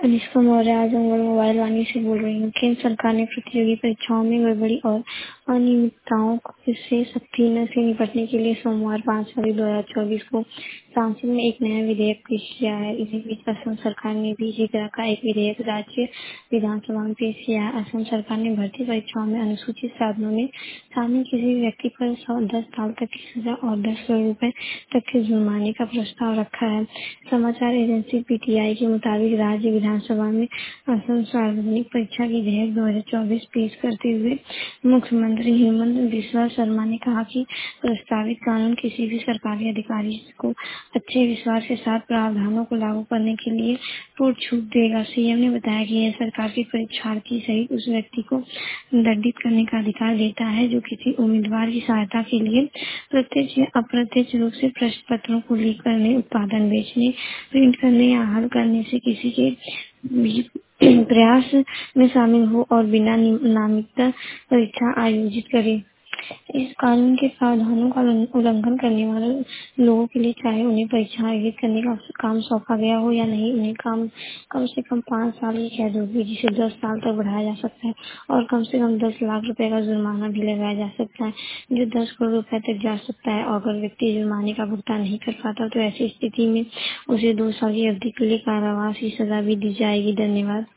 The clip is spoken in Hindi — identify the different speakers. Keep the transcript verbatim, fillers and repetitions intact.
Speaker 1: अनुष्का मौर्य आजमगढ़ मोबाइल वाणी से बोल रही हूँ। केंद्र सरकार ने प्रतियोगी परीक्षाओं में गड़बड़ी और अनियमितताओं से सख्ती से निपटने के लिए सोमवार पाँच फरवरी दो हजार चौबीस को संसद में एक नया विधेयक पेश किया है। इसी बीच असम सरकार ने भी इसी तरह का एक विधेयक राज्य विधानसभा में पेश किया है। असम सरकार ने भर्ती परीक्षाओं में अनुसूचित साधनों में शामिल किसी भी व्यक्ति पर सौ दस साल तक की सजा और दस करोड़ रुपए तक के जुर्माने का प्रस्ताव रखा है। समाचार एजेंसी पीटीआई के मुताबिक राज्य विधानसभा में असम सार्वजनिक परीक्षा की विधेयक दो हजार चौबीस पेश करते हुए मुख्यमंत्री हेमंत बिस्वा शर्मा ने कहा कि प्रस्तावित कानून किसी भी सरकारी अधिकारी को अच्छे विश्वास के साथ प्रावधानों को लागू करने के लिए पूर्ण छूट देगा। सीएम ने बताया कि यह सरकार के परीक्षार्थी सहित उस व्यक्ति को दंडित करने का अधिकार देता है जो किसी उम्मीदवार की सहायता के लिए प्रत्यक्ष या अप्रत्यक्ष रूप से प्रश्न पत्रों को लीक करने, उत्पादन बेचने, प्रिंट करने या हल करने से किसी के भी प्रयास में शामिल हो और बिना नामित परीक्षा आयोजित करे। इस कानून के प्रावधानों का उल्लंघन करने वाले लोगों के लिए चाहे उन्हें परीक्षा आयोजित करने का काम सौंपा गया हो या नहीं, उन्हें काम कम से कम पाँच साल की कैद होगी जिसे दस साल तक बढ़ाया जा सकता है और कम से कम दस लाख रुपए का जुर्माना भी लगाया जा सकता है जो दस करोड़ रुपए तक जा सकता है। और अगर व्यक्ति जुर्माने का भुगतान नहीं कर पाता तो ऐसी स्थिति में उसे दो साल की अवधि के लिए कारावास की सजा भी दी जाएगी। धन्यवाद।